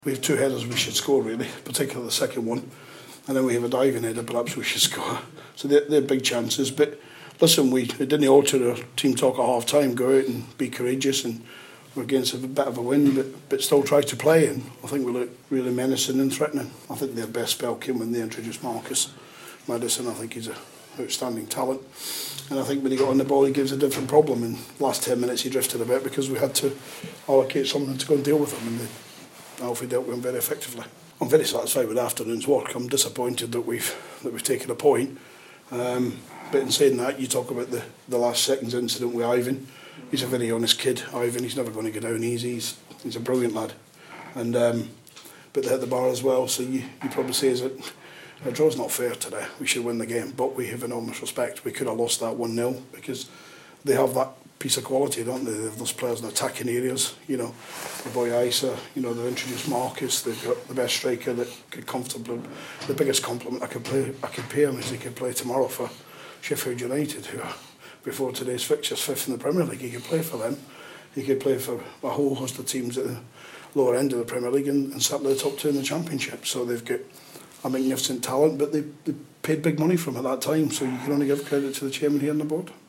We have two headers we should score, really, particularly the second one. And then we have a diving header, perhaps we should score. So they're big chances. But listen, it didn't alter our team talk at half time. Go out and be courageous, and we're against a bit of a win, but still try to play. And I think we look really menacing and threatening. I think their best spell came when they introduced Marcus Maddison. I think he's an outstanding talent. And I think when he got on the ball, he gives a different problem. In the last 10 minutes, he drifted a bit because we had to allocate something to go and deal with him. And Alfie dealt with him very effectively. I'm very satisfied with the afternoon's work. I'm disappointed that we've taken a point. But in saying that, you talk about the last seconds incident with Ivan. He's a very honest kid, Ivan. He's never going to go down easy. He's a brilliant lad. And but they hit the bar as well. So you probably say is that a draw's not fair today. We should win the game, but we have enormous respect. We could have lost that 1-0 because they have that piece of quality, don't they? They have those players in attacking areas. You know, the boy Isa. You know, they've introduced Marcus. They've got the best striker that could comfortably. The biggest compliment I could pay him is he could play tomorrow for Sheffield United, who are before today's fixtures fifth in the Premier League. He could play for them. He could play for a whole host of teams at the lower end of the Premier League and certainly the top two in the Championship. So they've got a magnificent talent, but they paid big money for him at that time. So you can only give credit to the chairman here on the board.